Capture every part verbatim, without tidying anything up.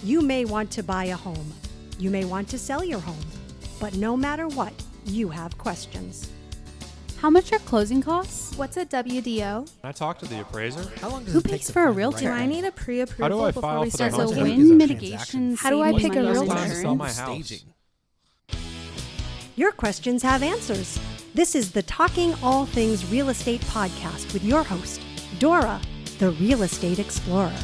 You may want to buy a home. You may want to sell your home. But no matter what, you have questions. How much are closing costs? What's a W D O? Can I talk to the appraiser? How long does Who it take pays to for a find the realtor? Do right I one? need a pre-approval How do I before file we for start the There's a house? building? Is wind that mitigation. How do I savings pick a money realtor? on Time to sell my insurance. house. Staging. Your questions have answers. This is the Talking All Things Real Estate podcast with your host, Dora, the Real Estate Explorer.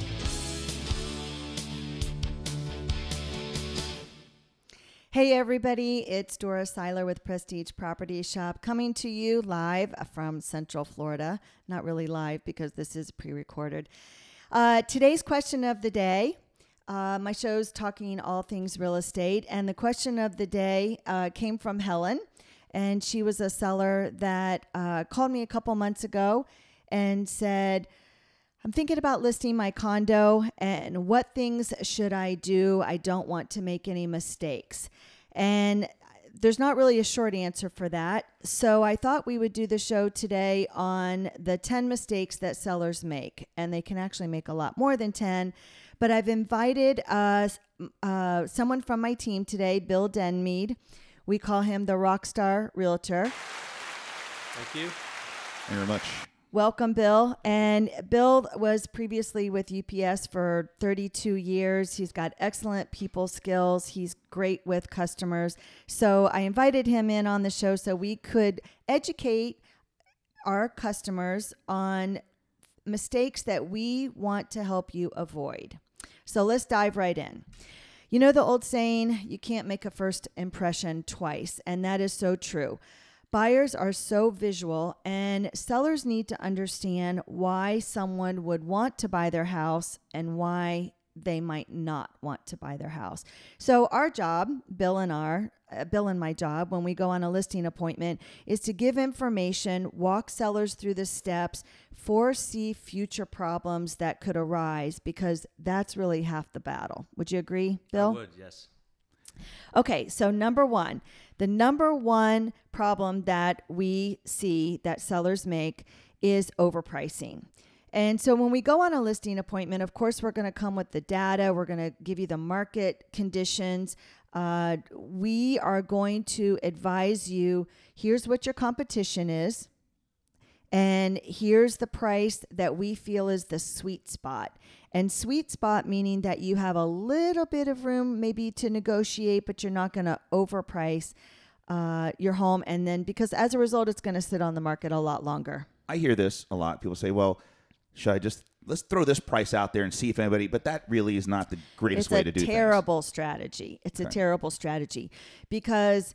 Hey everybody, it's Dora Seiler with Prestige Property Shop coming to you live from Central Florida. Not really live because this is pre-recorded. Uh, today's question of the day, uh, my show's Talking All Things Real Estate, and the question of the day uh, came from Helen, and she was a seller that uh, called me a couple months ago and said, I'm thinking about listing my condo and what things should I do? I don't want to make any mistakes. And there's not really a short answer for that. So I thought we would do the show today on the ten mistakes that sellers make. And they can actually make a lot more than ten. But I've invited uh, uh, someone from my team today, Bill Denmead. We call him the Rockstar Realtor. Thank you. Thank you very much. Welcome, Bill. And Bill was previously with U P S for thirty-two years. He's got excellent people skills. He's great with customers. So I invited him in on the show so we could educate our customers on mistakes that we want to help you avoid. So let's dive right in. You know the old saying, you can't make a first impression twice, and that is so true. Buyers are so visual, and sellers need to understand why someone would want to buy their house and why they might not want to buy their house. So our job, Bill and our, uh, Bill and my job, when we go on a listing appointment, is to give information, walk sellers through the steps, foresee future problems that could arise, because that's really half the battle. Would you agree, Bill? I would, yes. Okay, so number one, the number one problem that we see that sellers make is overpricing. And so when we go on a listing appointment, of course, we're going to come with the data. We're going to give you the market conditions. Uh, we are going to advise you, here's what your competition is. And here's the price that we feel is the sweet spot. And sweet spot meaning that you have a little bit of room maybe to negotiate, but you're not going to overprice uh, your home. And then because as a result, it's going to sit on the market a lot longer. I hear this a lot. People say, well, should I just, let's throw this price out there and see if anybody, but that really is not the greatest it's way to do It's a things. terrible strategy. It's Okay. a terrible strategy because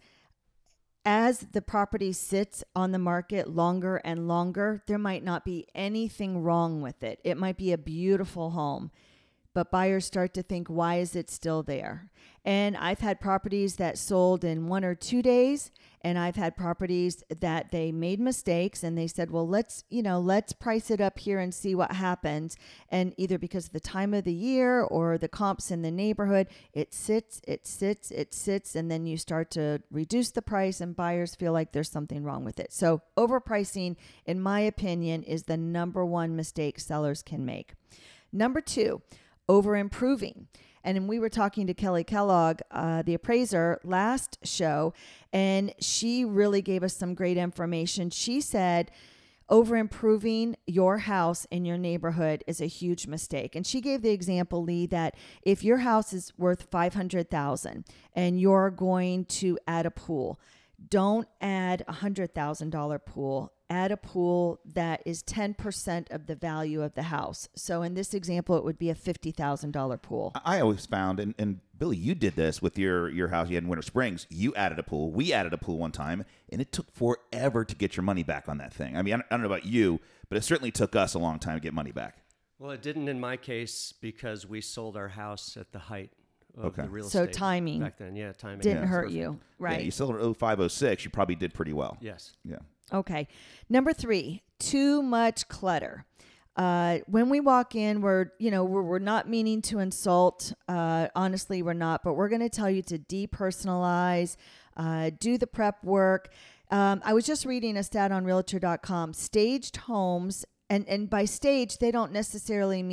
as the property sits on the market longer and longer, there might not be anything wrong with it. It might be a beautiful home, but buyers start to think, why is it still there? And I've had properties that sold in one or two days, and I've had properties that they made mistakes and they said, well, let's, you know, let's price it up here and see what happens. And either because of the time of the year or the comps in the neighborhood, it sits, it sits, it sits, and then you start to reduce the price and buyers feel like there's something wrong with it. So overpricing, in my opinion, is the number one mistake sellers can make. Number two, over improving. And we were talking to Kelly Kellogg, uh, the appraiser, last show, and she really gave us some great information. She said over improving your house in your neighborhood is a huge mistake. And she gave the example, Lee, that if your house is worth five hundred thousand dollars and you're going to add a pool, don't add a one hundred thousand dollars pool. Add a pool that is ten percent of the value of the house. So in this example, it would be a fifty thousand dollars pool. I always found, and, and Billy, you did this with your, your house you had in Winter Springs. You added a pool. We added a pool one time, and it took forever to get your money back on that thing. I mean, I don't, I don't know about you, but it certainly took us a long time to get money back. Well, it didn't in my case because we sold our house at the height of Okay. the real So estate. timing back then. Yeah, timing. Didn't Yeah, hurt perfect. you, right? Yeah, you sold in oh five, oh six. You probably did pretty well. Yes. Yeah. Okay. Number three, too much clutter. Uh, when we walk in, we're, you know, we're, we're not meaning to insult. Uh, honestly, we're not, but we're going to tell you to depersonalize, uh, do the prep work. Um, I was just reading a stat on realtor dot com. Staged homes, and, and by stage, they don't necessarily mean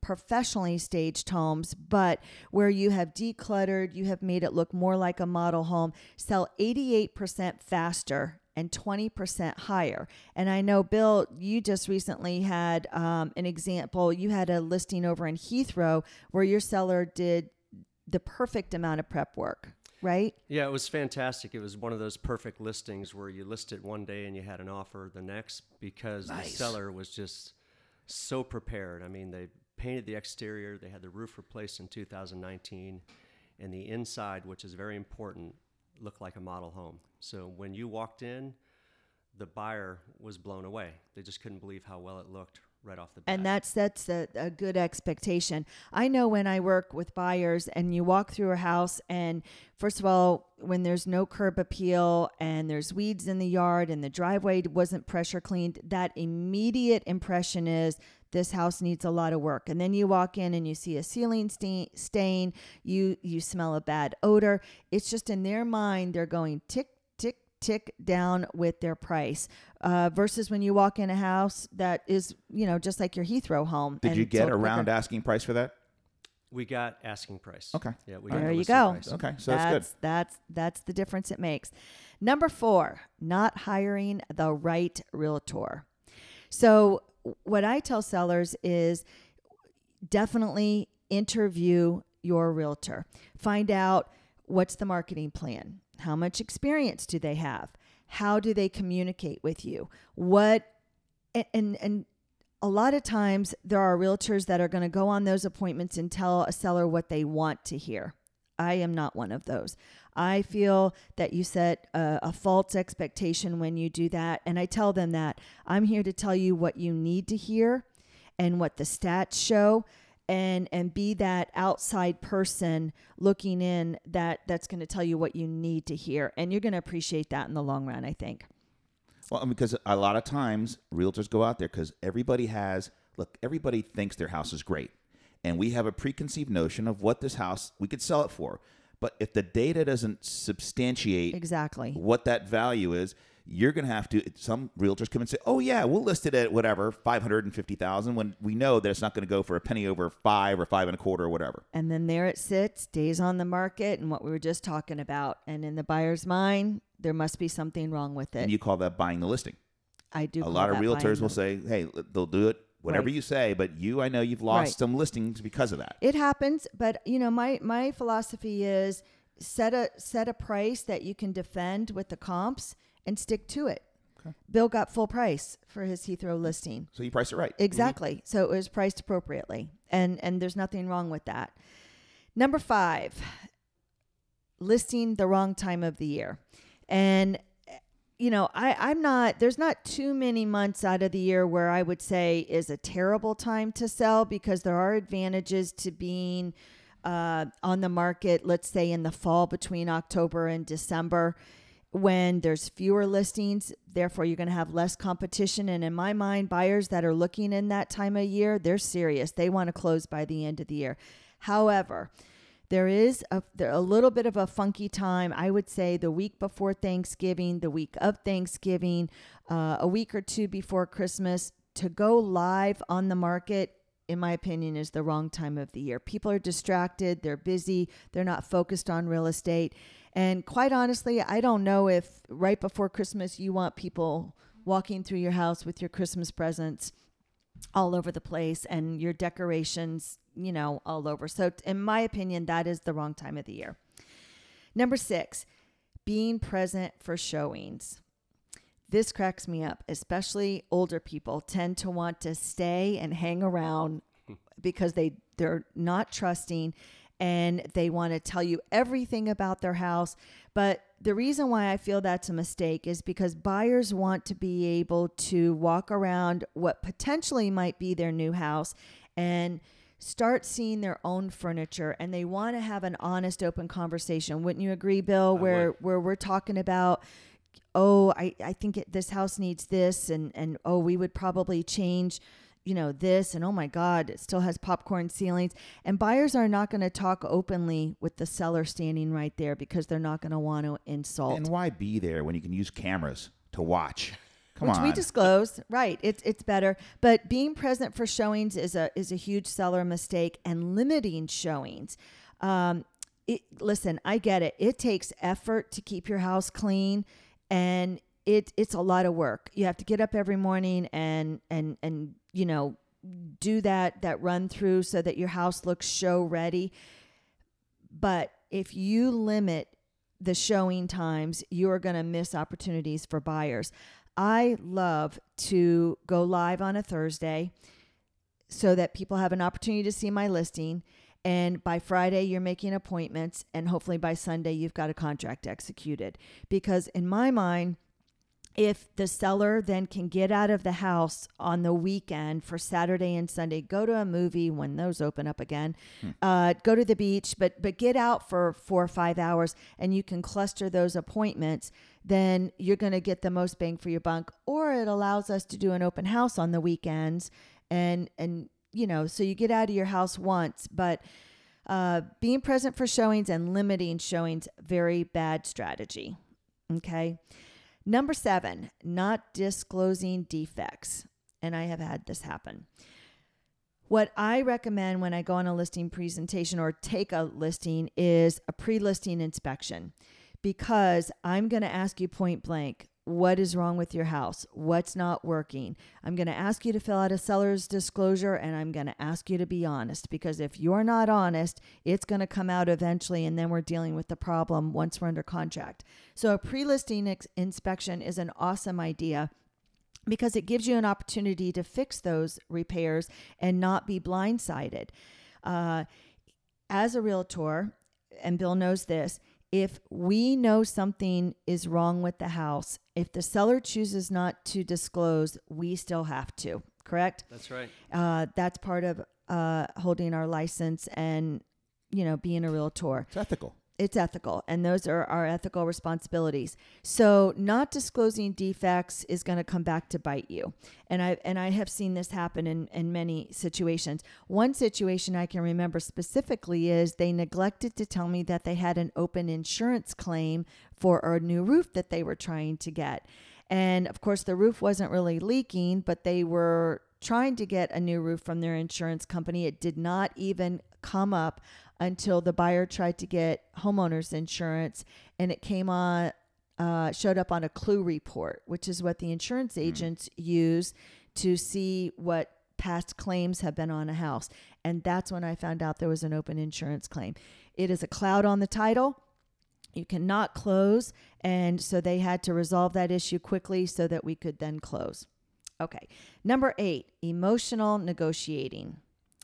professionally staged homes, but where you have decluttered, you have made it look more like a model home, sell eighty-eight percent faster and twenty percent higher. And I know, Bill, you just recently had um, an example. You had a listing over in Heathrow where your seller did the perfect amount of prep work, right? Yeah, it was fantastic. It was one of those perfect listings where you listed one day and you had an offer the next because Nice. the seller was just so prepared. I mean, they painted the exterior, they had the roof replaced in two thousand nineteen, and the inside, which is very important, looked like a model home. So when you walked in, the buyer was blown away. They just couldn't believe how well it looked right off the bat. And that's that's a, a good expectation. I know when I work with buyers and you walk through a house and first of all, when there's no curb appeal and there's weeds in the yard and the driveway wasn't pressure cleaned, that immediate impression is this house needs a lot of work. And then you walk in and you see a ceiling stain, stain you you smell a bad odor. It's just in their mind, they're going tick, tick, tick down with their price uh, versus when you walk in a house that is, you know, just like your Heathrow home. Did and you get sold around quicker. asking price for that? We got asking price. Okay. Yeah, we There got the you listing go. price. Okay, so that's, that's good. That's that's the difference it makes. Number four, not hiring the right realtor. So what I tell sellers is definitely interview your realtor. Find out what's the marketing plan. How much experience do they have? How do they communicate with you? What and and, and a lot of times there are realtors that are going to go on those appointments and tell a seller what they want to hear. I am not one of those. I feel that you set a, a false expectation when you do that. And I tell them that I'm here to tell you what you need to hear and what the stats show, and and be that outside person looking in that that's going to tell you what you need to hear. And you're going to appreciate that in the long run, I think. Well, I mean, because a lot of times realtors go out there because everybody has, look, everybody thinks their house is great. And we have a preconceived notion of what this house, we could sell it for. But if the data doesn't substantiate Exactly. what that value is, you're going to have to, some realtors come and say, oh yeah, we'll list it at whatever, five hundred fifty thousand dollars, when we know that it's not going to go for a penny over five or five and a quarter or whatever. And then there it sits, days on the market, and what we were just talking about. And in the buyer's mind, there must be something wrong with it. And you call that buying the listing. I do. A call lot of that buying realtors will the- say, hey, they'll do it, whatever Right. you say, but you, I know you've lost Right. some listings because of that. It happens, but you know, my my philosophy is set a set a price that you can defend with the comps and stick to it. Okay. Bill got full price for his Heathrow listing. So you price it right. Exactly. So it was priced appropriately. And and there's nothing wrong with that. Number five, listing the wrong time of the year. And you know, I, I'm not, there's not too many months out of the year where I would say is a terrible time to sell, because there are advantages to being uh, on the market, let's say in the fall between October and December, when there's fewer listings. Therefore, you're going to have less competition. And in my mind, buyers that are looking in that time of year, they're serious. They want to close by the end of the year. However, there is a, there a little bit of a funky time. I would say the week before Thanksgiving, the week of Thanksgiving, uh, a week or two before Christmas, to go live on the market, in my opinion, is the wrong time of the year. People are distracted. They're busy. They're not focused on real estate. And quite honestly, I don't know if right before Christmas you want people walking through your house with your Christmas presents all over the place and your decorations, you know, all over. So in my opinion, that is the wrong time of the year. Number six, being present for showings. This cracks me up, especially older people tend to want to stay and hang around because they, they're not trusting and they want to tell you everything about their house. But the reason why I feel that's a mistake is because buyers want to be able to walk around what potentially might be their new house and start seeing their own furniture, and they want to have an honest, open conversation. Wouldn't you agree, Bill, I where, would. where we're talking about, oh, I, I think it, this house needs this, and, and oh, we would probably change, you know, this, and oh my God, it still has popcorn ceilings. And buyers are not going to talk openly with the seller standing right there because they're not going to want to insult. And why be there when you can use cameras to watch? Come which on. we disclose. Right. It's it's better. But being present for showings is a is a huge seller mistake, and limiting showings. Um, it, listen, I get it. It takes effort to keep your house clean, and it it's a lot of work. You have to get up every morning and and and you know do that that run through so that your house looks show ready. But if you limit the showing times, you're going to miss opportunities for buyers. I love to go live on a Thursday so that people have an opportunity to see my listing. And by Friday, you're making appointments. And hopefully by Sunday, you've got a contract executed. Because in my mind, if the seller then can get out of the house on the weekend for Saturday and Sunday, go to a movie when those open up again, hmm. uh, go to the beach, but but get out for four or five hours and you can cluster those appointments, then you're going to get the most bang for your buck. Or it allows us to do an open house on the weekends. And, and you know, so you get out of your house once, but uh, being present for showings and limiting showings, very bad strategy. Okay. Number seven, not disclosing defects. And I have had this happen. What I recommend when I go on a listing presentation or take a listing is a pre-listing inspection, because I'm going to ask you point blank, what is wrong with your house? What's not working? I'm going to ask you to fill out a seller's disclosure, and I'm going to ask you to be honest, because if you're not honest, it's going to come out eventually, and then we're dealing with the problem once we're under contract. So a pre-listing ex- inspection is an awesome idea because it gives you an opportunity to fix those repairs and not be blindsided. Uh, as a realtor, and Bill knows this, if we know something is wrong with the house, if the seller chooses not to disclose, we still have to, correct? That's right. Uh, that's part of uh, holding our license and, you know, being a realtor. It's ethical. It's ethical, and those are our ethical responsibilities. So not disclosing defects is going to come back to bite you. And I and I have seen this happen in, in many situations. One situation I can remember specifically is they neglected to tell me that they had an open insurance claim for a new roof that they were trying to get. And of course, the roof wasn't really leaking, but they were trying to get a new roof from their insurance company. It did not even come up until the buyer tried to get homeowners insurance, and it came on, uh, showed up on a clue report, which is what the insurance agents mm. use to see what past claims have been on a house. And that's when I found out there was an open insurance claim. It is a cloud on the title. You cannot close. And so they had to resolve that issue quickly so that we could then close. Okay. Number eight, emotional negotiating.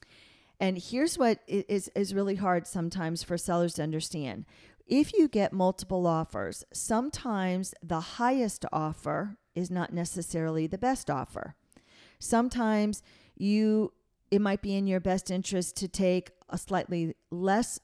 And here's what is, is really hard sometimes for sellers to understand. If you get multiple offers, sometimes the highest offer is not necessarily the best offer. Sometimes you it might be in your best interest to take a slightly less,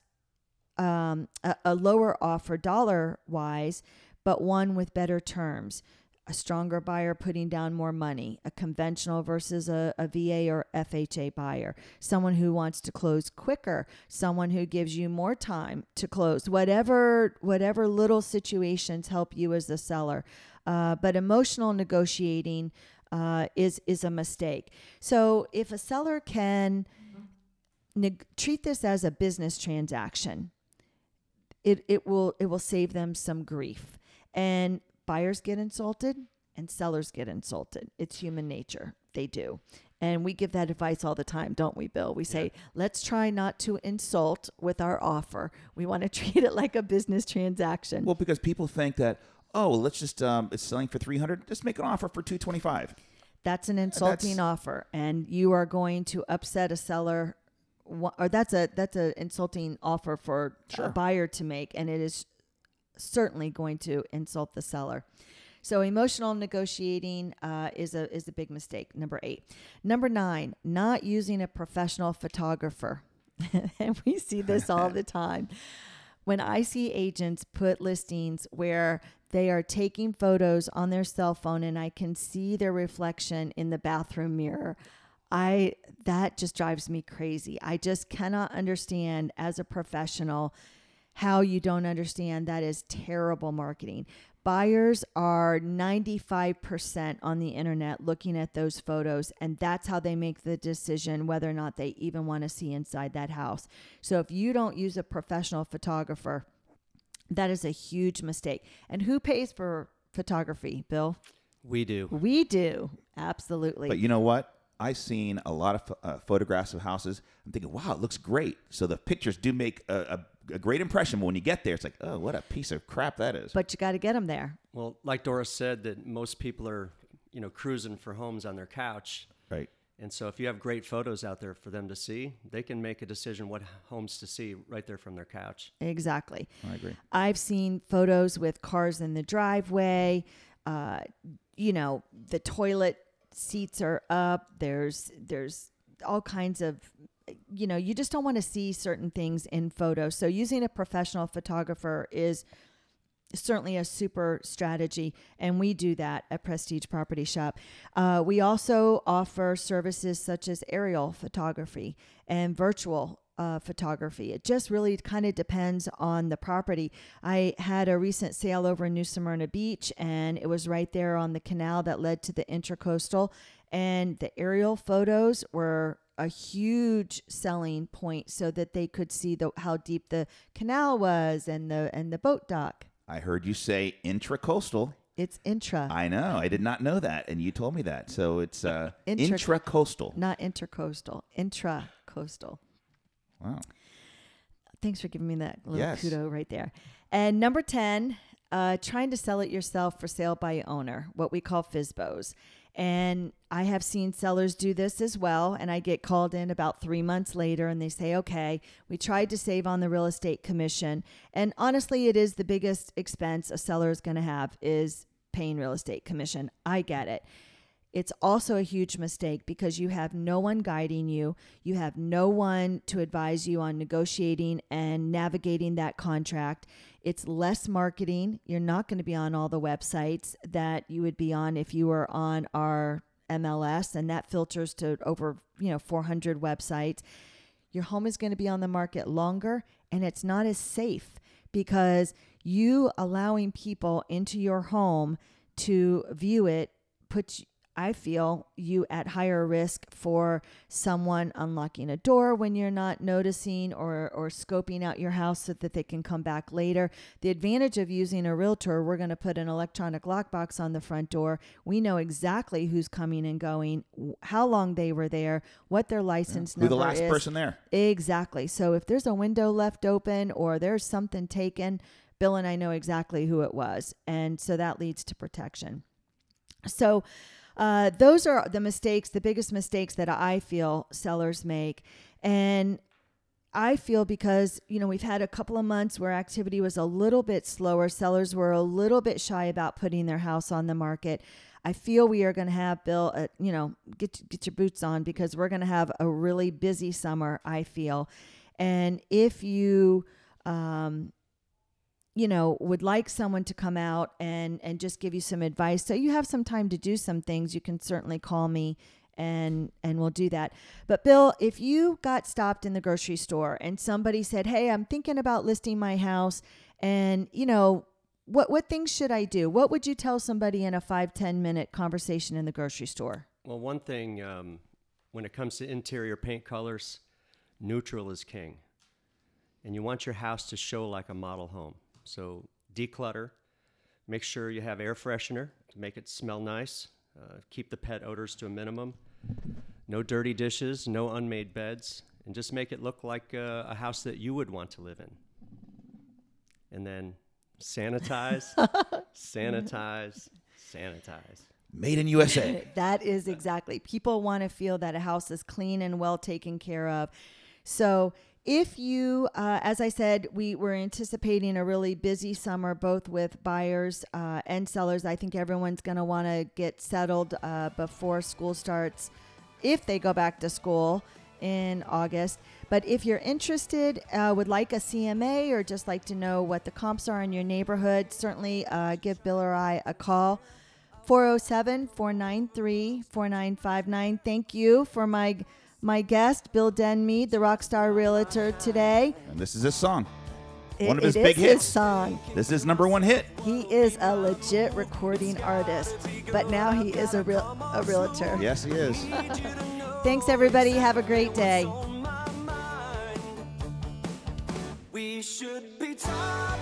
um, a, a lower offer dollar-wise, but one with better terms. A stronger buyer putting down more money, a conventional versus a, a V A or F H A buyer, someone who wants to close quicker, someone who gives you more time to close, whatever whatever little situations help you as a seller. Uh, but emotional negotiating uh, is, is a mistake. So if a seller can neg- treat this as a business transaction, it, it will it will save them some grief. And buyers get insulted and sellers get insulted. It's human nature. They do. And we give that advice all the time, don't we, Bill? We say, yeah. let's try not to insult with our offer. We want to treat it like a business transaction. Well, because people think that, oh, well, let's just, um, it's selling for three hundred dollars. Just make an offer for two hundred twenty-five dollars. That's an insulting that's... offer. And you are going to upset a seller, or that's a that's an insulting offer for sure. a buyer to make. And it is certainly going to insult the seller. So emotional negotiating uh, is a is a big mistake. Number eight. Number nine, not using a professional photographer. And we see this all the time. When I see agents put listings where they are taking photos on their cell phone and I can see their reflection in the bathroom mirror, I that just drives me crazy. I just cannot understand as a professional how you don't understand that is terrible marketing. Buyers are ninety-five percent on the internet looking at those photos, and that's how they make the decision whether or not they even want to see inside that house. So if you don't use a professional photographer, that is a huge mistake. And who pays for photography, Bill? We do. We do. Absolutely. But you know what? I've seen a lot of uh, photographs of houses. I'm thinking, wow, it looks great. So the pictures do make a, a a great impression, but when you get there, it's like, oh, what a piece of crap that is. But you got to get them there. Well, like Doris said, that most people are, you know, cruising for homes on their couch. Right. And so if you have great photos out there for them to see, they can make a decision what homes to see right there from their couch. Exactly. I agree. I've seen photos with cars in the driveway. Uh, you know, the toilet seats are up. There's there's all kinds of, you know, you just don't want to see certain things in photos. So using a professional photographer is certainly a super strategy, and we do that at Prestige Property Shop. Uh, we also offer services such as aerial photography and virtual uh, photography. It just really kind of depends on the property. I had a recent sale over in New Smyrna Beach, and it was right there on the canal that led to the Intracoastal, and the aerial photos were a huge selling point so that they could see the how deep the canal was and the and the boat dock. I heard you say intracoastal. It's intra. I know. I did not know that, and you told me that. So it's uh, Intra- intracoastal. Not intercoastal. Intracoastal. Wow. Thanks for giving me that little Yes. kudo right there. And number ten, uh, trying to sell it yourself for sale by owner, what we call F S B Os. And I have seen sellers do this as well. And I get called in about three months later and they say, okay, we tried to save on the real estate commission. And honestly, it is the biggest expense a seller is going to have is paying real estate commission. I get it. It's also a huge mistake because you have no one guiding you. You have no one to advise you on negotiating and navigating that contract. It's less marketing. You're not going to be on all the websites that you would be on if you were on our M L S, and that filters to over, you know, four hundred websites. Your home is going to be on the market longer, and it's not as safe because you allowing people into your home to view it puts, I feel, you at higher risk for someone unlocking a door when you're not noticing or, or scoping out your house so that they can come back later. The advantage of using a realtor, we're going to put an electronic lockbox on the front door. We know exactly who's coming and going, how long they were there, what their license Who number the last is. person there. Exactly. So if there's a window left open or there's something taken, Bill and I know exactly who it was. And so that leads to protection. So Uh, those are the mistakes, the biggest mistakes that I feel sellers make. And I feel because, you know, we've had a couple of months where activity was a little bit slower. Sellers were a little bit shy about putting their house on the market. I feel we are going to have, Bill, uh, you know, get, get your boots on because we're going to have a really busy summer, I feel. And if you, um, you know, would like someone to come out and, and just give you some advice, so you have some time to do some things, you can certainly call me and and we'll do that. But Bill, if you got stopped in the grocery store and somebody said, hey, I'm thinking about listing my house and, you know, what, what things should I do? What would you tell somebody in a five, ten minute conversation in the grocery store? Well, one thing, um, when it comes to interior paint colors, neutral is king. And you want your house to show like a model home. So declutter, make sure you have air freshener to make it smell nice, uh, keep the pet odors to a minimum, no dirty dishes, no unmade beds, and just make it look like uh, a house that you would want to live in. And then sanitize, sanitize, sanitize. Made in U S A. That is exactly. People want to feel that a house is clean and well taken care of. So if you, uh, as I said, we were anticipating a really busy summer, both with buyers uh, and sellers. I think everyone's going to want to get settled uh, before school starts, if they go back to school in August. But if you're interested, uh, would like a C M A or just like to know what the comps are in your neighborhood, certainly uh, give Bill or I a call. four oh seven, four nine three, four nine five nine. Thank you for my my guest, Bill Denmead, the Rockstar Realtor today. And this is his song. It- One of his it big is his hits. song. This is his number one hit. He is a legit recording artist, but now he is a real a realtor. Yes, he is. Thanks, everybody. Have a great day. We should be talking.